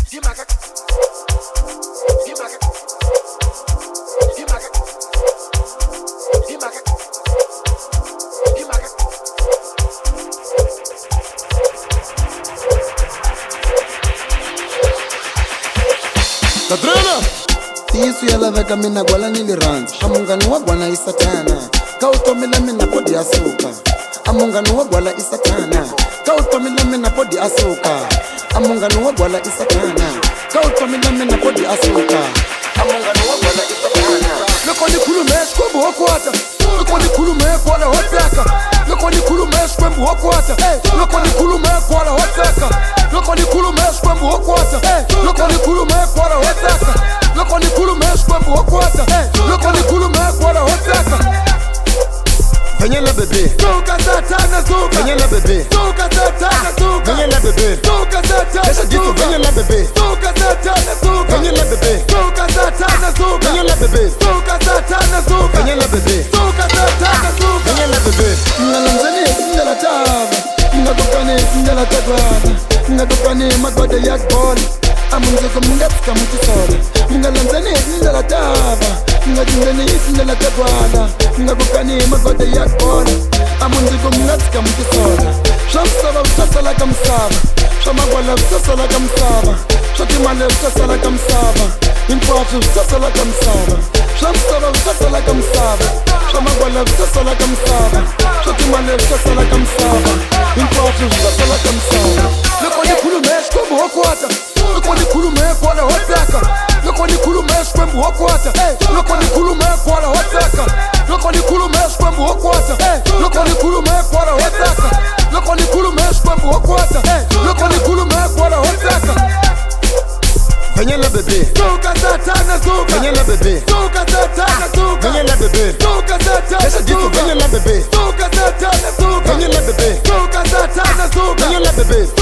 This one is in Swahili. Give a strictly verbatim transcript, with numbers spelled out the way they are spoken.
Kadrena Tisu ya laveka mina gwala niliranzi Amungani wa gwala isatana Kautomila mina podi asuka Amungani wa gwala isatana Kautomila mina podi asuka Amungani wa gwala isatana Kautomila mina podi asuka Amungani wa gwala isatana Loko ni kulu mesh kwembu hokwata Loko ni kulu me kwala hoteka Loko ni kulu mesh kwembu hokwata Loko ni kulu me kwala hoteka Loko ni kulu mesh kwembu hokwata Loko ni kulu me kwala hoteka Loko ni kulu mesh kwembu hokwata Loko ni kulu me kwala hoteka Venyela bebe Zuka satana zuka Venyela bebe Zuka satana zuka Venyela bebe Zuka satana Kesha gitu zuka venyela bebe Zuka satana zuka Venyela bebe Zuka satana zuka Venyela bebe Zuka satana zuka Venyela bebe Zuka satana zuka Venyela bebe Ngalanzani indela tava Ngakukani indela tagwana Ngakukani magwade yakbona Amunzuko mungatsika mutisole Ngalanzani indela tava Ngakungani indela tagwana Ngakukani magwade yakbona Amunzuko mungatsika mutisole Shamsaba utasala kamsaba Shamagwala utasala kamsaba Shatimale utasala kamsaba Impwafu utasala kamsaba Shamsaba utasala kamsaba Shamagwala utasala kamsaba Shatimale utasala kamsaba Impwafu utasala kamsaba Loko ni kulu mesh kwembu hokwata Loko ni kulu me kwala hoteka Loko ni kulu mesh kwembu hokwata Loko ni kulu me kwala hoteka Loko ni kulu mesh kwembu hokwata Loko ni kulu me kwala hoteka Loko ni kulu mesh kwembu hokwata Loko ni kulu me kwala hoteka Venyela bebe Zuka satana zuka Venyela bebe Zuka satana zuka Venyela bebe Zuka satana Kesha gitu zuka venyela bebe Zuka satana zuka Venyela bebe Zuka satana zuka Venyela bebe